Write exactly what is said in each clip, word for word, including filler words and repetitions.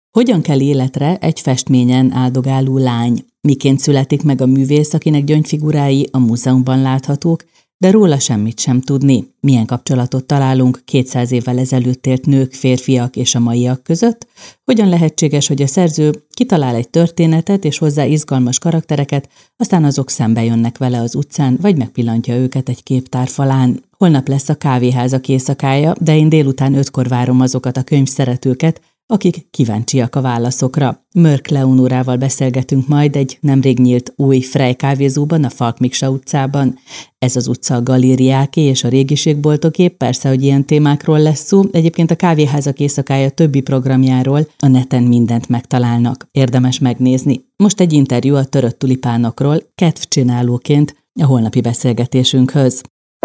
Hogyan kell életre egy festményen áldogáló lány? Miként születik meg a művész, akinek gyöngyfigurái a múzeumban láthatók, de róla semmit sem tudni? Milyen kapcsolatot találunk kétszáz évvel ezelőtt élt nők, férfiak és a maiak között? Hogyan lehetséges, hogy a szerző kitalál egy történetet és hozzá izgalmas karaktereket, aztán azok szembe jönnek vele az utcán, vagy megpillantja őket egy képtár falán? Holnap lesz a kávéházak éjszakája, de én délután ötkor várom azokat a könyvszeretőket, akik kíváncsiak a válaszokra. Mörk Leonórával beszélgetünk majd egy nemrég nyílt új Frey kávézóban, a Falk Miksa utcában. Ez az utca a galériáké és a régiségboltoké, persze, hogy ilyen témákról lesz szó. Egyébként a kávéházak éjszakája többi programjáról a neten mindent megtalálnak. Érdemes megnézni. Most egy interjú a törött tulipánokról, kedvcsinálóként a holnapi beszélgetésünkhöz.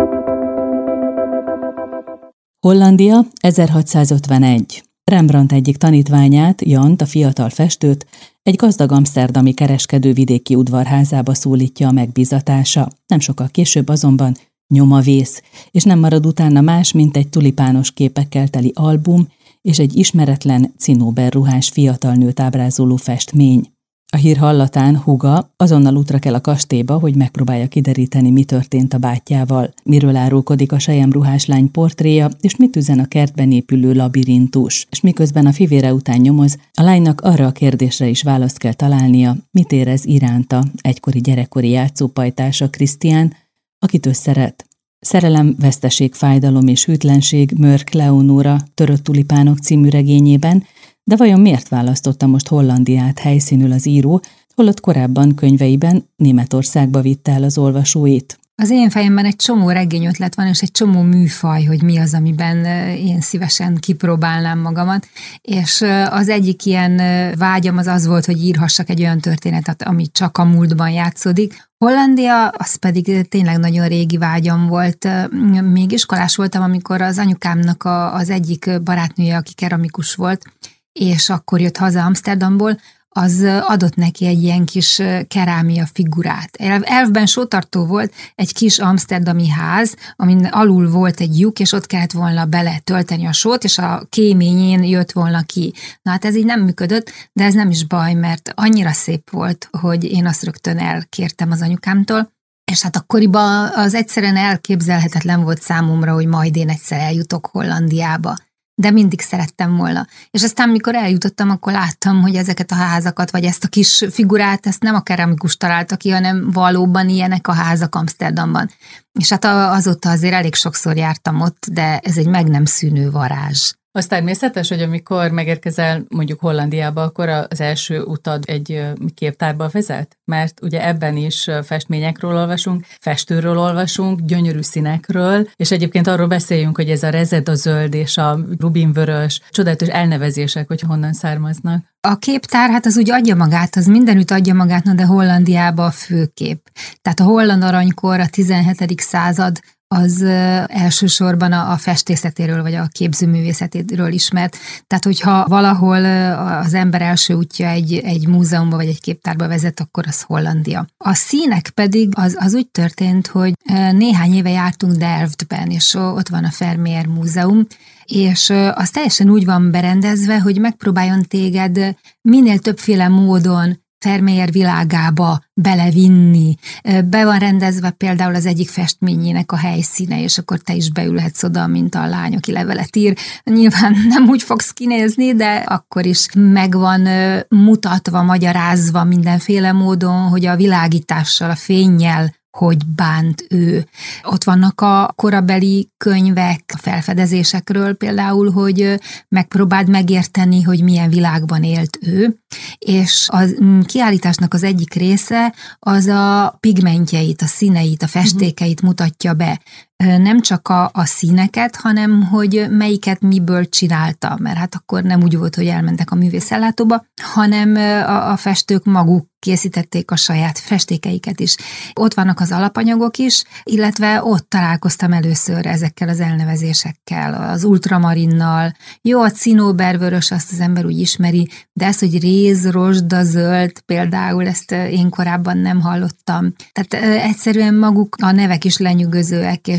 Hollandia, ezerhatszázötvenegy. Rembrandt egyik tanítványát, Jant, a fiatal festőt, egy gazdag amszterdami kereskedő vidéki udvarházába szólítja a megbízatása. Nem sokkal később azonban nyoma vész, és nem marad utána más, mint egy tulipános képekkel teli album és egy ismeretlen cinóberruhás fiatal nőt ábrázoló festmény. A hír hallatán húga azonnal útra kell a kastélyba, hogy megpróbálja kideríteni, mi történt a bátyjával, miről árulkodik a selyemruhás lány portréja, és mit üzen a kertben épülő labirintus. És miközben a fivére után nyomoz, a lánynak arra a kérdésre is választ kell találnia, mit érez iránta egykori gyerekkori játszópajtása Krisztián, akit ő szeret. Szerelem, veszteség, fájdalom és hűtlenség Mörk Leonóra Törött tulipánok című regényében, de vajon miért választotta most Hollandiát helyszínül az író, holott korábban könyveiben Németországba vitte el az olvasóit? Az én fejemben egy csomó regényötlet van, és egy csomó műfaj, hogy mi az, amiben én szívesen kipróbálnám magamat, és az egyik ilyen vágyam az az volt, hogy írhassak egy olyan történetet, ami csak a múltban játszódik. Hollandia, az pedig tényleg nagyon régi vágyam volt. Még iskolás voltam, amikor az anyukámnak a, az egyik barátnője, aki keramikus volt, és akkor jött haza Amsterdamból, az adott neki egy ilyen kis kerámia figurát. Elfben sótartó volt egy kis amszterdami ház, amin alul volt egy lyuk, és ott kellett volna bele tölteni a sót, és a kéményén jött volna ki. Na hát ez így nem működött, de ez nem is baj, mert annyira szép volt, hogy én azt rögtön elkértem az anyukámtól, és hát akkoriban az egyszerűen elképzelhetetlen volt számomra, hogy majd én egyszer eljutok Hollandiába. De mindig szerettem volna. És aztán, mikor eljutottam, akkor láttam, hogy ezeket a házakat, vagy ezt a kis figurát, ezt nem a keramikus találta ki, hanem valóban ilyenek a házak Amsterdamban. És hát azóta azért elég sokszor jártam ott, de ez egy meg nem szűnő varázs. Az természetes, hogy amikor megérkezel mondjuk Hollandiába, akkor az első utad egy képtárba vezet? Mert ugye ebben is festményekről olvasunk, festőről olvasunk, gyönyörű színekről, és egyébként arról beszéljünk, hogy ez a rezeda zöld és a rubinvörös, csodálatos elnevezések, hogy honnan származnak. A képtár, hát az úgy adja magát, az mindenütt adja magát, de Hollandiában a főkép. Tehát a holland aranykor, a tizenhetedik század, az elsősorban a festészetéről, vagy a képzőművészetéről ismert. Tehát, hogyha valahol az ember első útja egy, egy múzeumba, vagy egy képtárba vezet, akkor az Hollandia. A színek pedig az, az úgy történt, hogy néhány éve jártunk Delftben, és ott van a Vermeer Múzeum, és az teljesen úgy van berendezve, hogy megpróbáljon téged minél többféle módon Vermeer világába belevinni. Be van rendezve például az egyik festményének a helyszíne, és akkor te is beülhetsz oda, mint a lány, aki levelet ír. Nyilván nem úgy fogsz kinézni, de akkor is meg van mutatva, magyarázva mindenféle módon, hogy a világítással, a fénnyel hogy bánt ő. Ott vannak a korabeli könyvek, a felfedezésekről például, hogy megpróbáld megérteni, hogy milyen világban élt ő, és a kiállításnak az egyik része az a pigmentjeit, a színeit, a festékeit mutatja be. Nem csak a, a színeket, hanem hogy melyiket miből csinálta, mert hát akkor nem úgy volt, hogy elmentek a művészellátóba, hanem a, a festők maguk készítették a saját festékeiket is. Ott vannak az alapanyagok is, illetve ott találkoztam először ezekkel az elnevezésekkel, az ultramarinnal. Jó, a cinóbervörös, azt az ember úgy ismeri, de ez, hogy réz, rozsda, zöld, például ezt én korábban nem hallottam. Tehát egyszerűen maguk a nevek is lenyűgözőek, és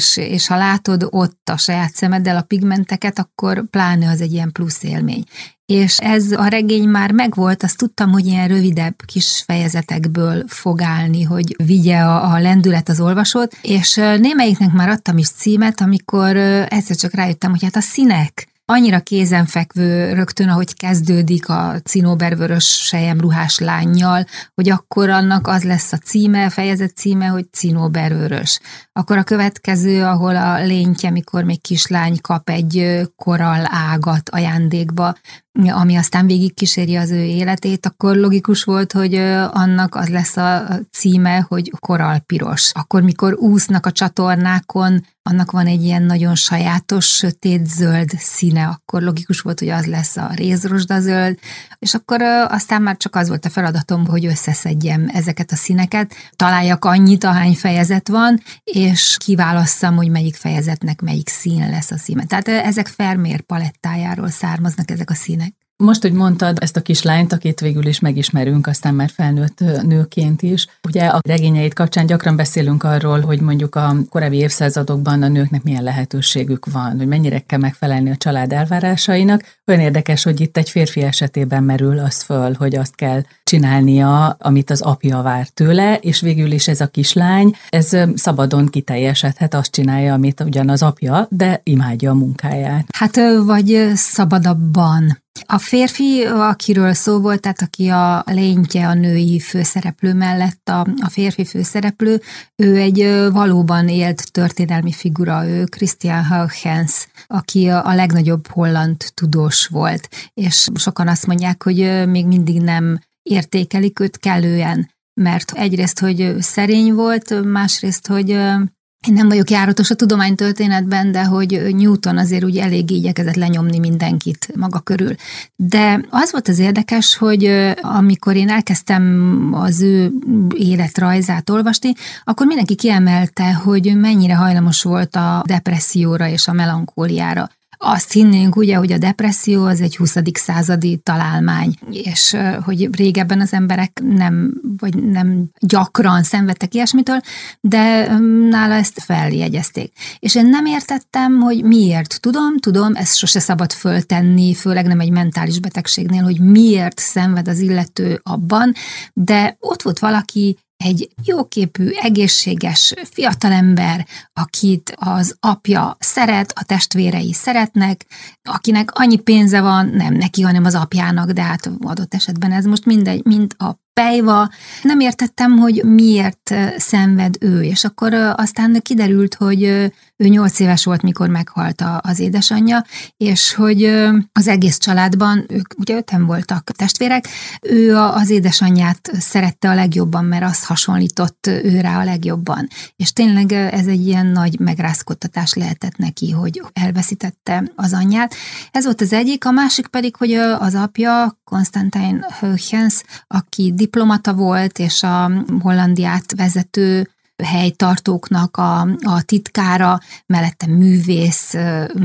és, és ha látod ott a saját szemeddel a pigmenteket, akkor pláne az egy ilyen plusz élmény. És ez a regény már megvolt, azt tudtam, hogy ilyen rövidebb kis fejezetekből fog állni, hogy vigye a, a lendület az olvasót, és némelyiknek már adtam is címet, amikor egyszer csak rájöttem, hogy hát a színek annyira kézenfekvő rögtön, ahogy kezdődik a cinóbervörös selyemruhás lánnyal, hogy akkor annak az lesz a címe, a fejezet címe, hogy cinóbervörös. Akkor a következő, ahol a léntje, mikor még kislány kap egy korall ágat ajándékba, ami aztán végig kíséri az ő életét, akkor logikus volt, hogy annak az lesz a címe, hogy korallpiros. Akkor, mikor úsznak a csatornákon, annak van egy ilyen nagyon sajátos, sötét-zöld színe, akkor logikus volt, hogy az lesz a rézrosdazöld, és akkor aztán már csak az volt a feladatom, hogy összeszedjem ezeket a színeket, találjak annyit, ahány fejezet van, és kiválasszam, hogy melyik fejezetnek melyik szín lesz a színe. Tehát ezek Vermeer palettájáról származnak ezek a színek. Most, hogy mondtad ezt a kislányt, akit végül is megismerünk, aztán már felnőtt nőként is. Ugye a regényeit kapcsán gyakran beszélünk arról, hogy mondjuk a korábbi évszázadokban a nőknek milyen lehetőségük van, hogy mennyire kell megfelelni a család elvárásainak. Olyan érdekes, hogy itt egy férfi esetében merül az föl, hogy azt kell csinálnia, amit az apja vár tőle, és végül is ez a kislány, ez szabadon kiteljesedhet, azt csinálja, amit ugyan az apja, de imádja a munkáját. Hát vagy szabadabban. A férfi, akiről szó volt, tehát aki a léntje a női főszereplő mellett, a, a férfi főszereplő, ő egy valóban élt történelmi figura, ő Christian Huygens, aki a legnagyobb holland tudós volt, és sokan azt mondják, hogy még mindig nem értékelik őt kellően, mert egyrészt, hogy szerény volt, másrészt, hogy én nem vagyok járatos a tudománytörténetben, de hogy Newton azért úgy elég igyekezett lenyomni mindenkit maga körül. De az volt az érdekes, hogy amikor én elkezdtem az ő életrajzát olvasni, akkor mindenki kiemelte, hogy mennyire hajlamos volt a depresszióra és a melankóliára. Azt hinnénk ugye, hogy a depresszió az egy huszadik századi találmány, és hogy régebben az emberek nem, vagy nem gyakran szenvedtek ilyesmitől, de nála ezt feljegyezték. És én nem értettem, hogy miért. Tudom, tudom, ezt sose szabad föltenni, főleg nem egy mentális betegségnél, hogy miért szenved az illető abban, de ott volt valaki, egy jóképű, egészséges fiatalember, akit az apja szeret, a testvérei szeretnek, akinek annyi pénze van, nem neki, hanem az apjának, de hát adott esetben ez most mindegy, mint a pejva. Nem értettem, hogy miért szenved ő, és akkor aztán kiderült, hogy ő nyolc éves volt, mikor meghalt az édesanyja, és hogy az egész családban, ők ugye öten voltak testvérek, ő az édesanyját szerette a legjobban, mert az hasonlított őrá a legjobban. És tényleg ez egy ilyen nagy megrázkodtatás lehetett neki, hogy elveszítette az anyját. Ez volt az egyik, a másik pedig, hogy az apja, Constantijn Huygens, aki diplomata volt, és a Hollandiát vezető helytartóknak a, a titkára, mellette művész,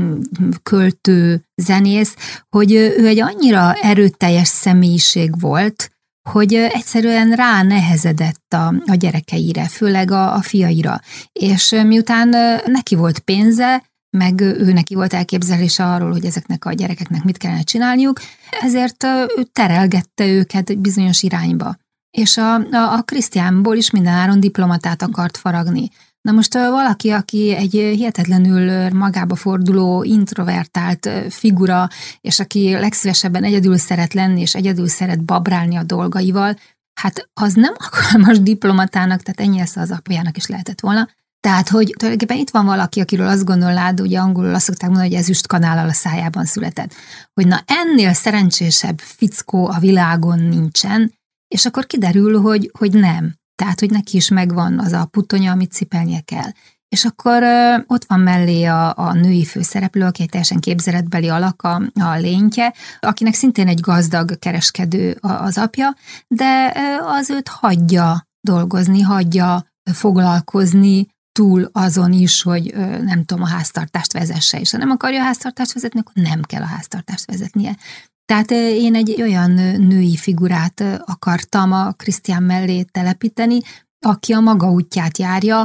költő, zenész, hogy ő egy annyira erőteljes személyiség volt, hogy egyszerűen rá nehezedett a, a gyerekeire, főleg a, a fiaira. És miután neki volt pénze, meg ő neki volt elképzelése arról, hogy ezeknek a gyerekeknek mit kellene csinálniuk, ezért ő terelgette őket egy bizonyos irányba. És a, a, a Krisztiánból is mindenáron diplomatát akart faragni. Na most valaki, aki egy hihetetlenül magába forduló, introvertált figura, és aki legszívesebben egyedül szeret lenni, és egyedül szeret babrálni a dolgaival, hát az nem alkalmas diplomatának, tehát ennyi esze az apjának is lehetett volna. Tehát, hogy tulajdonképpen itt van valaki, akiről azt gondolnád, ugye angolul azt szokták mondani, hogy ezüst kanállal a szájában született. Hogy na ennél szerencsésebb fickó a világon nincsen, és akkor kiderül, hogy, hogy nem. Tehát, hogy neki is megvan az a puttonya, amit cipelnie kell. És akkor ö, ott van mellé a, a női főszereplő, aki egy teljesen képzeletbeli alak, a, a léntje, akinek szintén egy gazdag kereskedő az apja, de ö, az őt hagyja dolgozni, hagyja foglalkozni, túl azon is, hogy ö, nem tudom, a háztartást vezesse, és ha nem akarja a háztartást vezetni, akkor nem kell a háztartást vezetnie. Tehát én egy olyan női figurát akartam a Krisztián mellé telepíteni, aki a maga útját járja,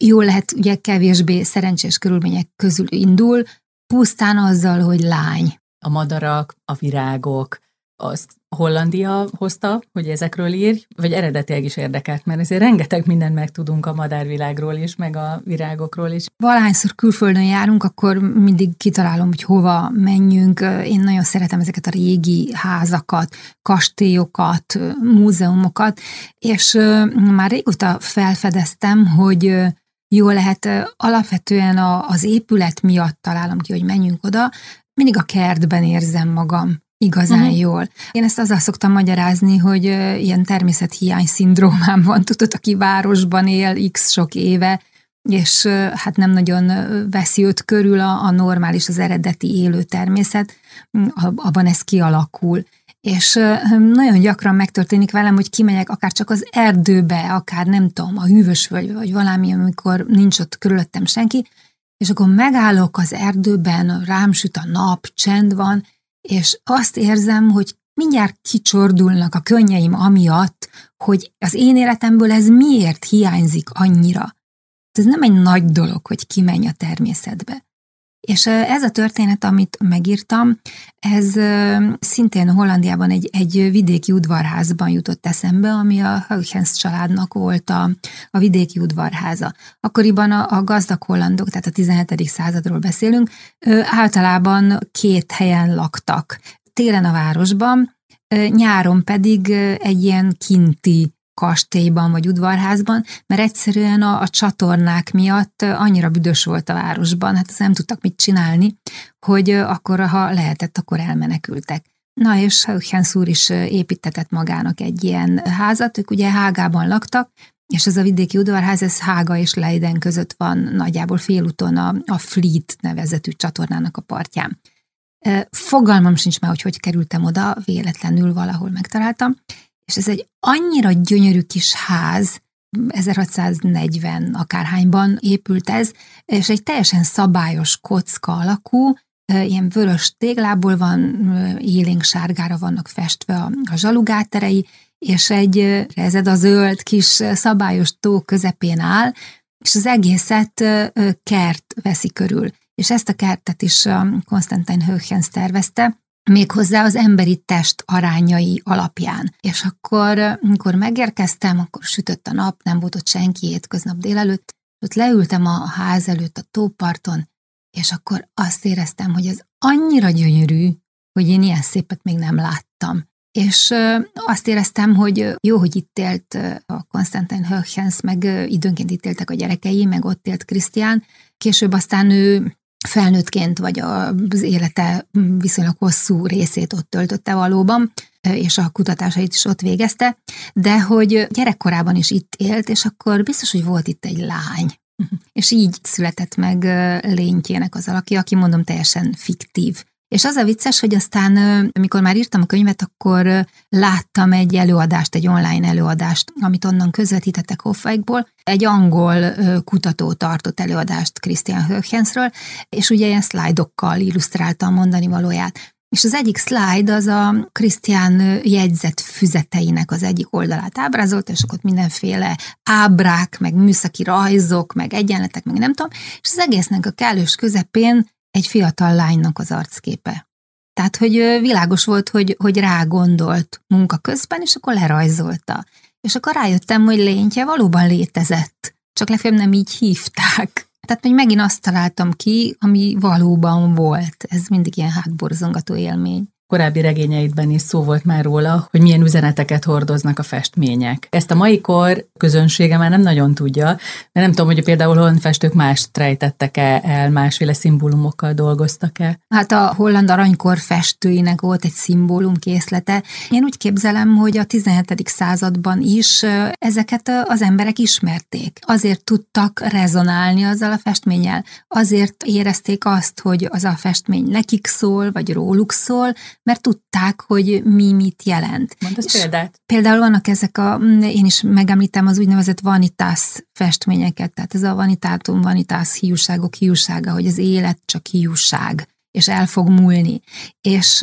jól lehet, ugye kevésbé szerencsés körülmények közül indul, pusztán azzal, hogy lány. A madarak, a virágok, azt Hollandia hozta, hogy ezekről írj, vagy eredetileg is érdekelt, mert ezért rengeteg mindent megtudunk a madárvilágról is, meg a virágokról is. Valahányszor külföldön járunk, akkor mindig kitalálom, hogy hova menjünk. Én nagyon szeretem ezeket a régi házakat, kastélyokat, múzeumokat, és már régóta felfedeztem, hogy jól lehet, alapvetően az épület miatt találom ki, hogy menjünk oda, mindig a kertben érzem magam igazán uh-huh. jól. Én ezt azzal szoktam magyarázni, hogy ilyen természethiány szindrómám van, tudod, aki városban él x sok éve, és hát nem nagyon veszi őt körül a, a normális, az eredeti élő természet, abban ez kialakul. És nagyon gyakran megtörténik velem, hogy kimegyek akár csak az erdőbe, akár nem tudom, a hűvösvölgybe, vagy valami, amikor nincs ott körülöttem senki, és akkor megállok az erdőben, rám süt a nap, csend van, és azt érzem, hogy mindjárt kicsordulnak a könnyeim amiatt, hogy az én életemből ez miért hiányzik annyira. Ez nem egy nagy dolog, hogy kimenj a természetbe. És ez a történet, amit megírtam, ez szintén Hollandiában egy, egy vidéki udvarházban jutott eszembe, ami a Huygens családnak volt a, a vidéki udvarháza. Akkoriban a, a gazdag hollandok, tehát a tizenhetedik századról beszélünk, általában két helyen laktak. Télen a városban, nyáron pedig egy ilyen kinti kastélyban vagy udvarházban, mert egyszerűen a, a csatornák miatt annyira büdös volt a városban, hát azt nem tudtak mit csinálni, hogy akkor, ha lehetett, akkor elmenekültek. Na és Huygens úr is építetett magának egy ilyen házat, ők ugye Hágában laktak, és ez a vidéki udvarház, ez Hága és Leiden között van, nagyjából félúton a, a Fleet nevezetű csatornának a partján. Fogalmam sincs már, hogy hogy kerültem oda, véletlenül valahol megtaláltam, és ez egy annyira gyönyörű kis ház, ezerhatszáznegyven akárhányban épült ez, és egy teljesen szabályos kocka alakú, ilyen vörös téglából van, élénk sárgára vannak festve a, a zsalugáterei, és egy rezed a zöld kis szabályos tó közepén áll, és az egészet kert veszi körül. És ezt a kertet is Konstantin Huygens tervezte, méghozzá az emberi test arányai alapján. És akkor, amikor megérkeztem, akkor sütött a nap, nem volt ott senki hétköznap délelőtt, ott leültem a ház előtt a tóparton, és akkor azt éreztem, hogy ez annyira gyönyörű, hogy én ilyen szépet még nem láttam. És azt éreztem, hogy jó, hogy itt élt a Konstantin Huygens, meg időnként itt éltek a gyerekei, meg ott élt Krisztián. Később aztán ő felnőttként, vagy az élete viszonylag hosszú részét ott töltötte valóban, és a kutatásait is ott végezte, de hogy gyerekkorában is itt élt, és akkor biztos, hogy volt itt egy lány. És így született meg lénytjének az alakja, aki mondom teljesen fiktív. És az a vicces, hogy aztán, amikor már írtam a könyvet, akkor láttam egy előadást, egy online előadást, amit onnan közvetítettek Hofwijkból. Egy angol kutató tartott előadást Christian Huygensről, és ugye ilyen szlájdokkal illusztrálta a mondani valóját. És az egyik szlájd az a Christian jegyzett füzeteinek az egyik oldalát ábrázolt, és akkor mindenféle ábrák, meg műszaki rajzok, meg egyenletek, meg nem tudom, és az egésznek a kellős közepén egy fiatal lánynak az arcképe. Tehát, hogy világos volt, hogy, hogy rá gondolt munka közben, és akkor lerajzolta. És akkor rájöttem, hogy lénytje valóban létezett, csak legfeljebb nem így hívták. Tehát még megint azt találtam ki, ami valóban volt. Ez mindig ilyen hátborzongató élmény. Korábbi regényeidben is szó volt már róla, hogy milyen üzeneteket hordoznak a festmények. Ezt a mai kor közönsége már nem nagyon tudja, mert nem tudom, hogy például holland festők mást rejtettek-e el, másféle szimbólumokkal dolgoztak-e. Hát a holland aranykor festőinek volt egy szimbólumkészlete. Én úgy képzelem, hogy a tizenhetedik században is ezeket az emberek ismerték. Azért tudtak rezonálni azzal a festménnyel. Azért érezték azt, hogy az a festmény nekik szól, vagy róluk szól, mert tudták, hogy mi mit jelent. Mondasz példát? Például vannak ezek a, én is megemlítem az úgynevezett vanitas festményeket, tehát ez a vanitátum, vanitas, hiúságok hiúsága, hogy az élet csak hiúság, és el fog múlni. És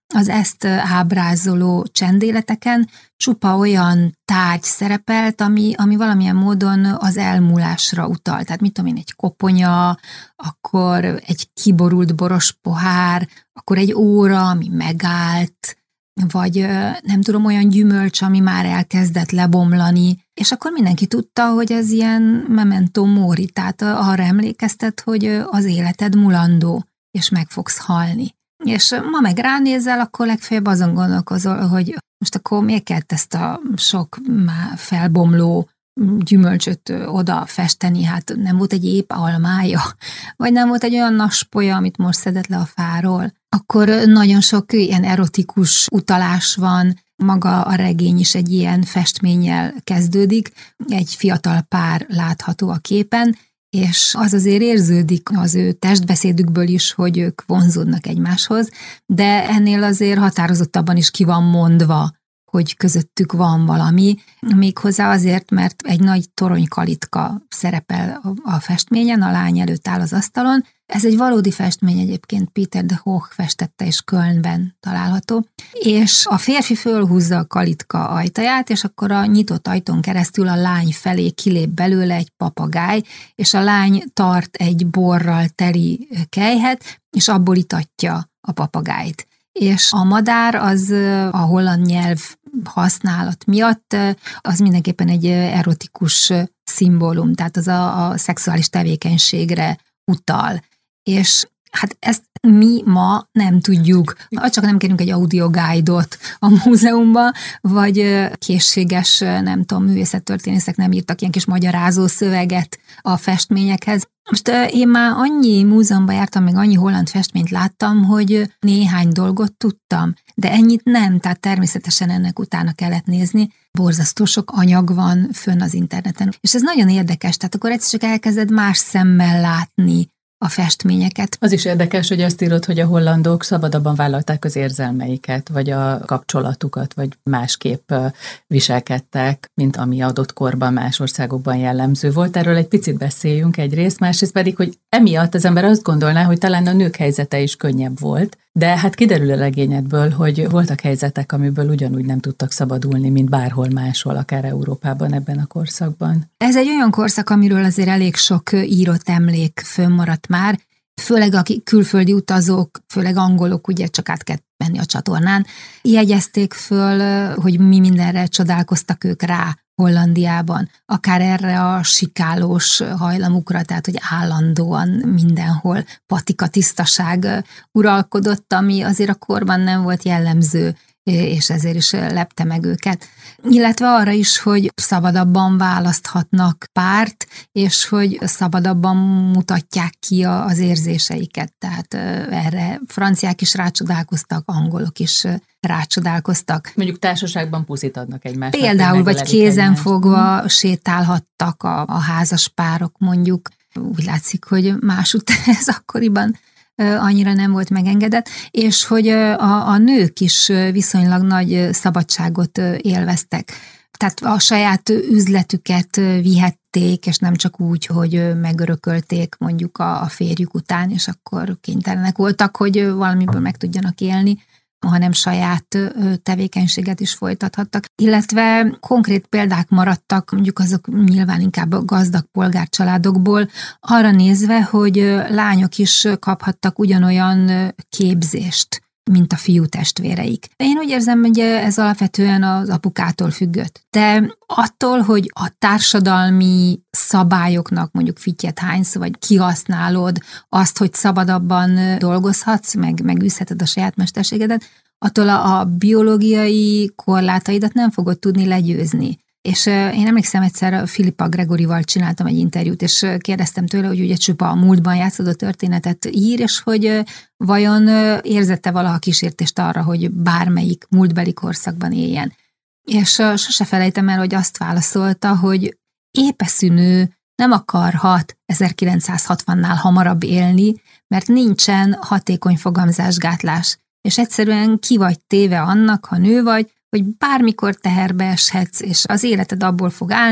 az ezt ábrázoló csendéleteken csupa olyan tárgy szerepelt, ami, ami valamilyen módon az elmúlásra utal. Tehát mit tudom én, egy koponya, akkor egy kiborult boros pohár, akkor egy óra, ami megállt, vagy nem tudom, olyan gyümölcs, ami már elkezdett lebomlani, és akkor mindenki tudta, hogy ez ilyen memento mori, tehát arra emlékeztet, hogy az életed mulandó, és meg fogsz halni. És ma meg ránézel, akkor legfeljebb azon gondolkozol, hogy most akkor miért kellett ezt a sok már felbomló gyümölcsöt oda festeni, hát nem volt egy épp almája, vagy nem volt egy olyan naspolya, amit most szedett le a fáról. Akkor nagyon sok ilyen erotikus utalás van, maga a regény is egy ilyen festménnyel kezdődik, egy fiatal pár látható a képen, és az azért érződik az ő testbeszédükből is, hogy ők vonzódnak egymáshoz, de ennél azért határozottabban is ki van mondva, hogy közöttük van valami, méghozzá azért, mert egy nagy toronykalitka szerepel a festményen, a lány előtt áll az asztalon. Ez egy valódi festmény egyébként, Peter de Hoch festette, és Kölnben található, és a férfi fölhúzza a kalitka ajtaját, és akkor a nyitott ajtón keresztül a lány felé kilép belőle egy papagáj, és a lány tart egy borral teli kelyhet, és abból itatja a papagájt. És a madár az a holland nyelv használat miatt az mindenképpen egy erotikus szimbólum, tehát az a, a szexuális tevékenységre utal. És hát ezt mi ma nem tudjuk, csak nem kérünk egy audioguide-ot a múzeumba, vagy készséges, nem tudom, művészettörténészek nem írtak ilyen kis magyarázó szöveget a festményekhez. Most én már annyi múzeumban jártam, meg annyi holland festményt láttam, hogy néhány dolgot tudtam, de ennyit nem, tehát természetesen ennek utána kellett nézni. Borzasztó sok anyag van fönn az interneten, és ez nagyon érdekes, tehát akkor egyszer csak elkezded más szemmel látni a festményeket. Az is érdekes, hogy azt írod, hogy a hollandok szabadabban vállalták az érzelmeiket, vagy a kapcsolatukat, vagy másképp viselkedtek, mint ami adott korban más országokban jellemző volt. Erről egy picit beszéljünk egyrészt, másrészt pedig, hogy emiatt az ember azt gondolná, hogy talán a nők helyzete is könnyebb volt, de hát kiderül a regényedből, hogy voltak helyzetek, amiből ugyanúgy nem tudtak szabadulni, mint bárhol máshol, akár Európában ebben a korszakban. Ez egy olyan korszak, amiről azért elég sok írott emlék fönnmaradt már, főleg a külföldi utazók, főleg angolok, ugye csak át kell menni a csatornán, jegyezték föl, hogy mi mindenre csodálkoztak ők rá Hollandiában, akár erre a sikálós hajlamukra, tehát hogy állandóan mindenhol patika tisztaság uralkodott, ami azért a korban nem volt jellemző, és ezért is lepte meg őket. Illetve arra is, hogy szabadabban választhatnak párt, és hogy szabadabban mutatják ki az érzéseiket. Tehát erre franciák is rácsodálkoztak, angolok is rácsodálkoztak. Mondjuk társaságban puszit adnak egymásnak. Például, vagy kézen fogva sétálhattak a, a házas párok, mondjuk. Úgy látszik, hogy másút ez akkoriban annyira nem volt megengedett, és hogy a, a nők is viszonylag nagy szabadságot élveztek. Tehát a saját üzletüket vihették, és nem csak úgy, hogy megörökölték mondjuk a, a férjük után, és akkor kénytelenek voltak, hogy valamiből meg tudjanak élni, hanem saját tevékenységet is folytathattak. Illetve konkrét példák maradtak, mondjuk azok nyilván inkább a gazdag polgárcsaládokból, arra nézve, hogy lányok is kaphattak ugyanolyan képzést, mint a fiú testvéreik. Én úgy érzem, hogy ez alapvetően az apukától függött. De attól, hogy a társadalmi szabályoknak mondjuk fittyet hánysz, vagy kihasználod azt, hogy szabadabban dolgozhatsz, meg, meg űzheted a saját mesterségedet, attól a, a biológiai korlátaidat nem fogod tudni legyőzni. És én emlékszem, egyszer Philippa Gregorival csináltam egy interjút, és kérdeztem tőle, hogy ugye csupa a múltban játszódó történetet ír, és hogy vajon érzette valaha kísértést arra, hogy bármelyik múltbeli korszakban éljen. És sose felejtem el, hogy azt válaszolta, hogy épeszűnő nem akarhat ezerkilencszázhatvannál hamarabb élni, mert nincsen hatékony fogamzásgátlás, és egyszerűen ki vagy téve annak, ha nő vagy, hogy bármikor teherbe eshetsz, és az életed abból fog állni,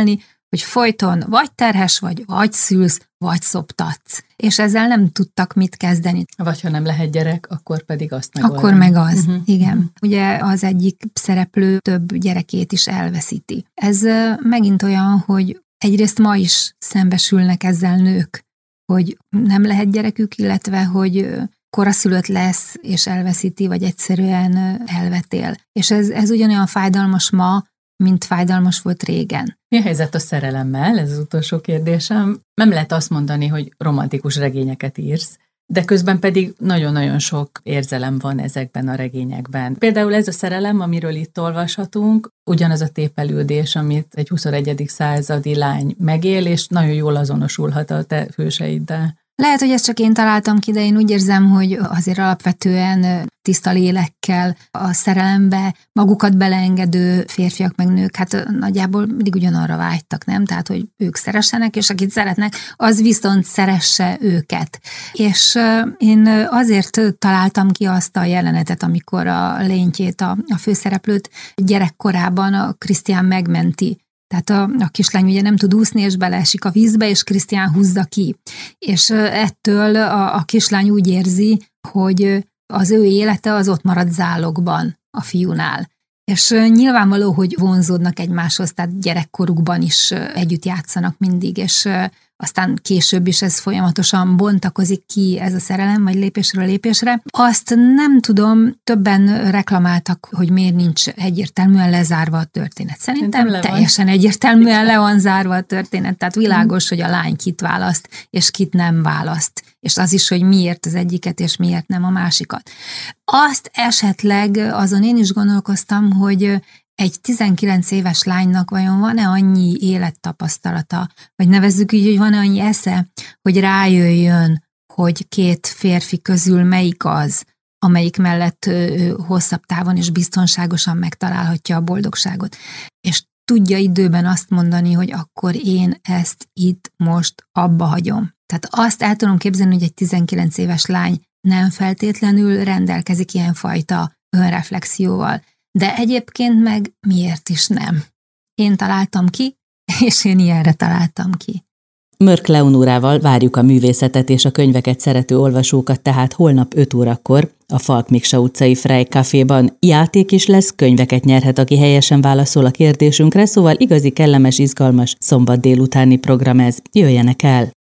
hogy folyton vagy terhes vagy, vagy szülsz, vagy szoptatsz. És ezzel nem tudtak mit kezdeni. Vagy ha nem lehet gyerek, akkor pedig azt megoldani. Akkor meg az, uh-huh. igen. Ugye az egyik szereplő több gyerekét is elveszíti. Ez megint olyan, hogy egyrészt ma is szembesülnek ezzel nők, hogy nem lehet gyerekük, illetve hogy koraszülött lesz, és elveszíti, vagy egyszerűen elvetél. És ez, ez ugyanolyan fájdalmas ma, mint fájdalmas volt régen. Mi a helyzet a szerelemmel? Ez az utolsó kérdésem. Nem lehet azt mondani, hogy romantikus regényeket írsz, de közben pedig nagyon-nagyon sok érzelem van ezekben a regényekben. Például ez a szerelem, amiről itt olvashatunk, ugyanaz a tépelődés, amit egy huszonegyedik századi lány megél, és nagyon jól azonosulhat a te hőseiddel. Lehet, hogy ezt csak én találtam ki, de én úgy érzem, hogy azért alapvetően tiszta lélekkel a szerelembe magukat beleengedő férfiak meg nők, hát nagyjából mindig ugyanarra vágytak, nem? Tehát, hogy ők szeressenek, és akit szeretnek, az viszont szeresse őket. És én azért találtam ki azt a jelenetet, amikor a lénytjét, a, a főszereplőt gyerekkorában a Krisztián megmenti. Tehát a, a kislány ugye nem tud úszni, és beleesik a vízbe, és Krisztián húzza ki. És ettől a, a kislány úgy érzi, hogy az ő élete az ott marad zálogban a fiúnál. És nyilvánvaló, hogy vonzódnak egymáshoz, tehát gyerekkorukban is együtt játszanak mindig, és aztán később is ez folyamatosan bontakozik ki ez a szerelem, vagy lépésről lépésre. Azt nem tudom, többen reklamáltak, hogy miért nincs egyértelműen lezárva a történet. Szerintem le teljesen egyértelműen le van zárva a történet, tehát világos, hogy a lány kit választ, és kit nem választ. És az is, hogy miért az egyiket, és miért nem a másikat. Azt esetleg azon én is gondolkoztam, hogy egy tizenkilenc éves lánynak vajon van-e annyi élettapasztalata, vagy nevezzük így, hogy van-e annyi esze, hogy rájöjjön, hogy két férfi közül melyik az, amelyik mellett ő hosszabb távon és biztonságosan megtalálhatja a boldogságot. És tudja időben azt mondani, hogy akkor én ezt itt most abba hagyom. Tehát azt el tudom képzelni, hogy egy tizenkilenc éves lány nem feltétlenül rendelkezik ilyenfajta önreflexióval. De egyébként meg miért is nem? Én találtam ki, és én ilyenre találtam ki. Mörk Leonórával várjuk a művészetet és a könyveket szerető olvasókat tehát holnap öt órakor a Falk Miksa utcai Frey Caféban. Játék is lesz, könyveket nyerhet, aki helyesen válaszol a kérdésünkre, szóval igazi kellemes, izgalmas szombat délutáni program ez. Jöjjenek el!